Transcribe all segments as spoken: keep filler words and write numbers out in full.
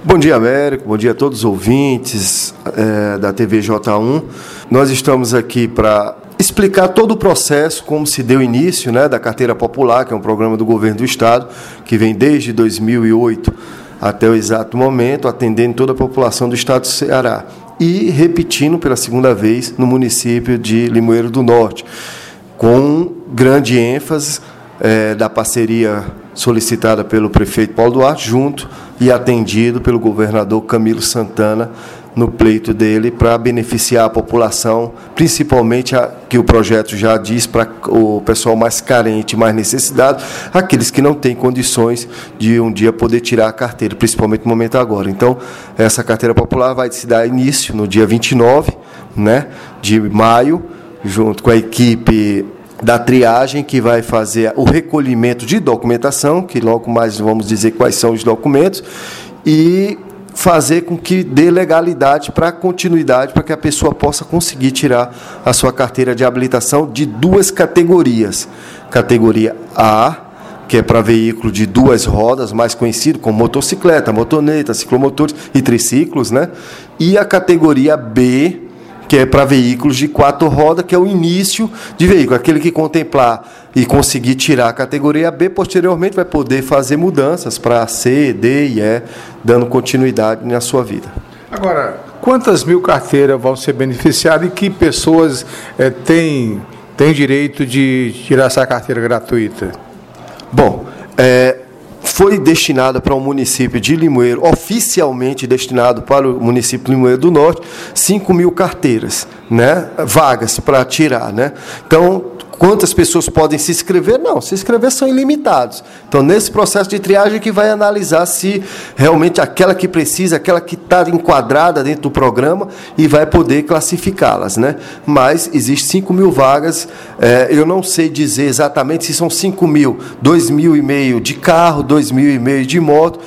Bom dia, Américo. Bom dia a todos os ouvintes é, da T V J um. Nós estamos aqui para explicar todo o processo, como se deu início, né, da Carteira Popular, que é um programa do Governo do Estado, que vem desde dois mil e oito até o exato momento, atendendo toda a população do Estado do Ceará. E repetindo pela segunda vez no município de Limoeiro do Norte, com grande ênfase é, da parceria solicitada pelo prefeito Paulo Duarte, junto e atendido pelo governador Camilo Santana no pleito dele para beneficiar a população, principalmente a, que o projeto já diz para o pessoal mais carente, mais necessitado, aqueles que não têm condições de um dia poder tirar a carteira, principalmente no momento agora. Então, essa carteira popular vai se dar início no dia vinte e nove, né, de maio, junto com a equipe da triagem, que vai fazer o recolhimento de documentação, que logo mais vamos dizer quais são os documentos, e fazer com que dê legalidade para a continuidade, para que a pessoa possa conseguir tirar a sua carteira de habilitação de duas categorias. Categoria A, que é para veículo de duas rodas, mais conhecido como motocicleta, motoneta, ciclomotores e triciclos, né? E a categoria B, que é para veículos de quatro rodas, que é o início de veículo. Aquele que contemplar e conseguir tirar a categoria B, posteriormente vai poder fazer mudanças para C, D e E, dando continuidade na sua vida. Agora, quantas mil carteiras vão ser beneficiadas e que pessoas é, têm, têm direito de tirar essa carteira gratuita? Bom, é... foi destinada para o município de Limoeiro, oficialmente destinado para o município de Limoeiro do Norte, cinco mil carteiras, né, vagas para tirar, né? Então, quantas pessoas podem se inscrever? Não, se inscrever são ilimitados. Então, nesse processo de triagem que vai analisar se realmente aquela que precisa, aquela que está enquadrada dentro do programa, e vai poder classificá-las, né? Mas existem cinco mil vagas, é, eu não sei dizer exatamente se são cinco mil, dois mil e meio de carro, dois mil e meio de moto.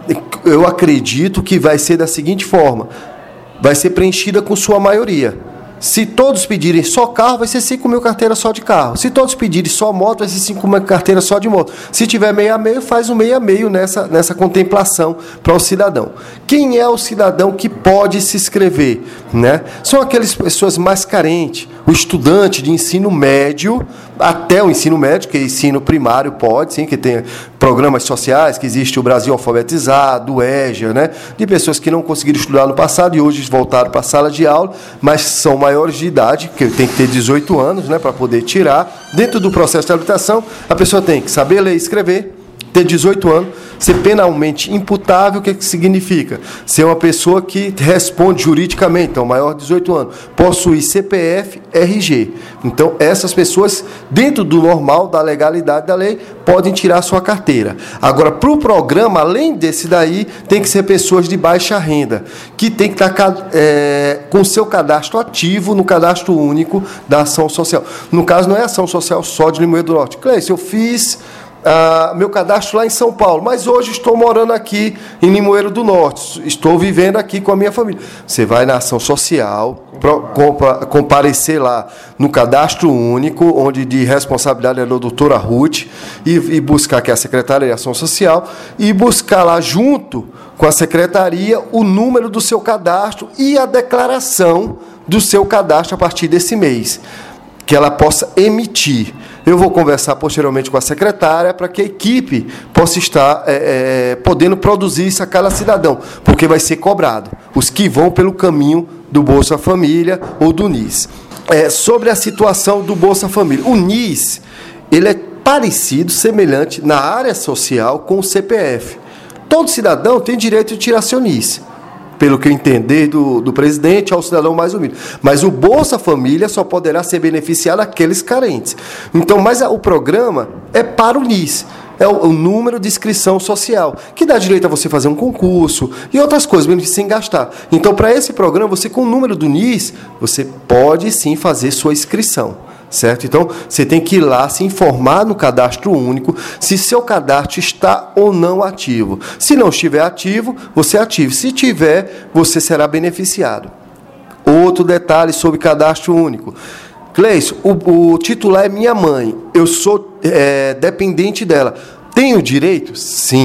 Eu acredito que vai ser da seguinte forma: vai ser preenchida com sua maioria. Se todos pedirem só carro, vai ser cinco mil carteiras só de carro. Se todos pedirem só moto, vai ser cinco mil carteiras só de moto. Se tiver meio a meio, faz um meio a meio nessa, nessa contemplação para o cidadão. Quem é o cidadão que pode se inscrever, né? São aquelas pessoas mais carentes. O estudante de ensino médio, até o ensino médio, que é ensino primário pode, sim, que tem programas sociais, que existe o Brasil Alfabetizado, o EJA, né? De pessoas que não conseguiram estudar no passado e hoje voltaram para a sala de aula, mas são maiores de idade, que tem que ter dezoito anos, né, para poder tirar. Dentro do processo de habilitação, a pessoa tem que saber ler e escrever, ter dezoito anos, ser penalmente imputável. O que, que significa? Ser uma pessoa que responde juridicamente, então maior de dezoito anos, possuir C P F, R G. Então, essas pessoas, dentro do normal, da legalidade da lei, podem tirar a sua carteira. Agora, para o programa, além desse daí, tem que ser pessoas de baixa renda, que tem que estar é, com o seu cadastro ativo no cadastro único da ação social. No caso, não é ação social só de Limoeiro do Norte. Cleiton, eu fiz Ah, meu cadastro lá em São Paulo, mas hoje estou morando aqui em Limoeiro do Norte, estou vivendo aqui com a minha família. Você vai na ação social, pro, compa, comparecer lá no cadastro único, onde de responsabilidade é da doutora Ruth, e, e buscar aqui a Secretaria de Ação Social, e buscar lá junto com a Secretaria o número do seu cadastro e a declaração do seu cadastro a partir desse mês, que ela possa emitir. Eu vou conversar posteriormente com a secretária para que a equipe possa estar é, é, podendo produzir isso a cada cidadão, porque vai ser cobrado os que vão pelo caminho do Bolsa Família ou do N I S. É, sobre a situação do Bolsa Família, o N I S, ele é parecido, semelhante na área social com o C P F. Todo cidadão tem direito de tirar seu N I S, pelo que eu entender do, do presidente, ao cidadão mais humilde. Mas o Bolsa Família só poderá ser beneficiado aqueles carentes. Então, mas o programa é para o N I S, é o, o número de inscrição social, que dá direito a você fazer um concurso e outras coisas, mesmo sem gastar. Então, para esse programa, você com o número do N I S, você pode sim fazer sua inscrição. Certo? Então, você tem que ir lá se informar no cadastro único se seu cadastro está ou não ativo. Se não estiver ativo, você ative. Se tiver, você será beneficiado. Outro detalhe sobre cadastro único. Cleison, o, o titular é minha mãe. Eu sou é, dependente dela. Tenho direito? Sim.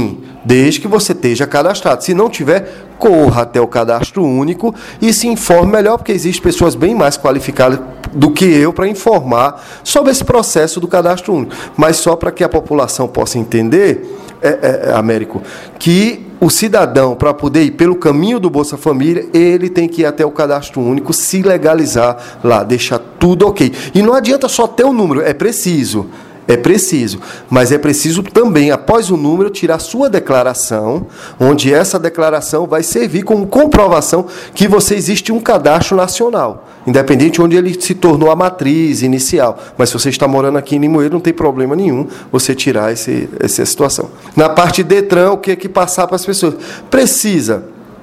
desde que você esteja cadastrado. Se não tiver, corra até o cadastro único e se informe melhor, porque existem pessoas bem mais qualificadas do que eu para informar sobre esse processo do cadastro único. Mas só para que a população possa entender, é, é, Américo, que o cidadão, para poder ir pelo caminho do Bolsa Família, ele tem que ir até o cadastro único, se legalizar lá, deixar tudo ok. E não adianta só ter o número, é preciso. É preciso, mas é preciso também, após o número, tirar sua declaração, onde essa declaração vai servir como comprovação que você existe um cadastro nacional, independente de onde ele se tornou a matriz inicial. Mas se você está morando aqui em Limoeiro, não tem problema nenhum você tirar esse, essa situação. Na parte de Detran, o que é que passar para as pessoas? Precisa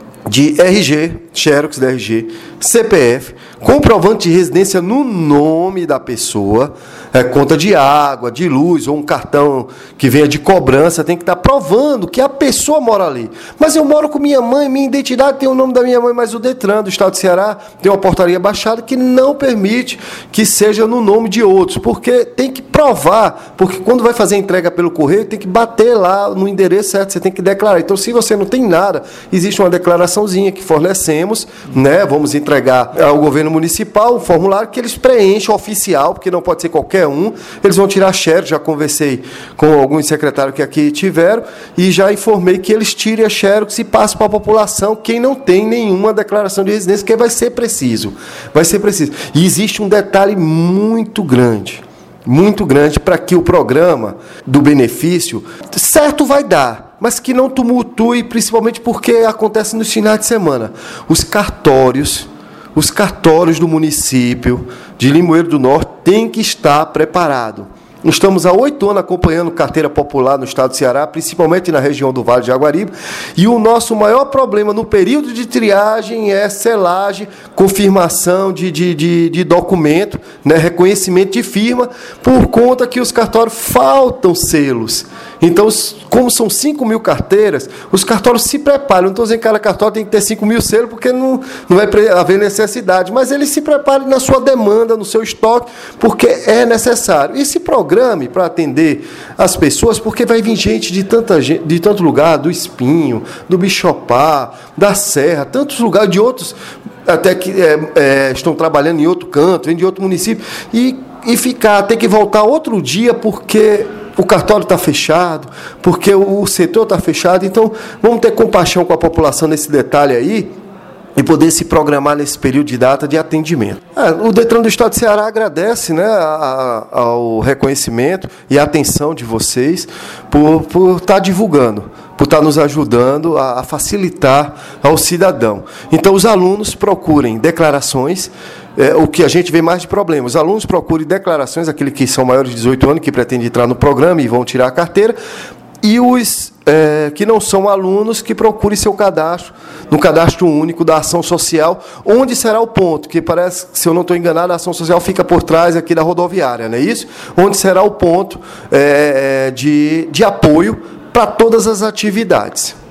de R G, Xerox da R G, C P F, comprovante de residência no nome da pessoa, é, conta de água, de luz, ou um cartão que venha de cobrança, tem que estar provando que a pessoa mora ali. Mas eu moro com minha mãe, minha identidade tem o nome da minha mãe, mas o Detran do Estado do Ceará tem uma portaria baixada que não permite que seja no nome de outros, porque tem que provar, porque quando vai fazer a entrega pelo correio, tem que bater lá no endereço certo, você tem que declarar. Então, se você não tem nada, existe uma declaraçãozinha que fornecemos, né? Vamos entregar ao governo municipal um formulário que eles preenchem oficial, porque não pode ser qualquer um. Eles vão tirar xerox, já conversei com alguns secretários que aqui tiveram e já informei que eles tirem a xerox e passem para a população quem não tem nenhuma declaração de residência, que vai ser preciso. Vai ser preciso. E existe um detalhe muito grande, muito grande para que o programa do benefício, certo, vai dar, mas que não tumultue, principalmente porque acontece nos finais de semana. Os cartórios, os cartórios do município de Limoeiro do Norte têm que estar preparados. Estamos há oito anos acompanhando carteira popular no estado do Ceará, principalmente na região do Vale de Jaguaribe, e o nosso maior problema no período de triagem é selagem, confirmação de, de, de, de documento, né, reconhecimento de firma, por conta que os cartórios faltam selos. Então, como são cinco mil carteiras, os cartórios se preparam. Não estou dizendo que cada cartório tem que ter cinco mil selos, porque não, não vai haver necessidade, mas eles se preparem na sua demanda, no seu estoque, porque é necessário. E se programe para atender as pessoas, porque vai vir gente de, tanta gente, de tanto lugar, do Espinho, do Bichopá, da Serra, tantos lugares, de outros, até que é, é, estão trabalhando em outro canto, vem de outro município, e, e ficar, ter que voltar outro dia, porque o cartório está fechado, porque o setor está fechado. Então, vamos ter compaixão com a população nesse detalhe aí e poder se programar nesse período de data de atendimento. É, o Detran do Estado do Ceará agradece, né, a, a, ao reconhecimento e a atenção de vocês por, por estar divulgando, por estar nos ajudando a, a facilitar ao cidadão. Então, os alunos procurem declarações. É, o que a gente vê mais de problema. Os alunos procurem declarações, aqueles que são maiores de dezoito anos, que pretendem entrar no programa e vão tirar a carteira, e os é, que não são alunos, que procurem seu cadastro, no cadastro único da ação social, onde será o ponto, que parece, se eu não estou enganado, a ação social fica por trás aqui da rodoviária, não é isso? Onde será o ponto é, de, de apoio para todas as atividades.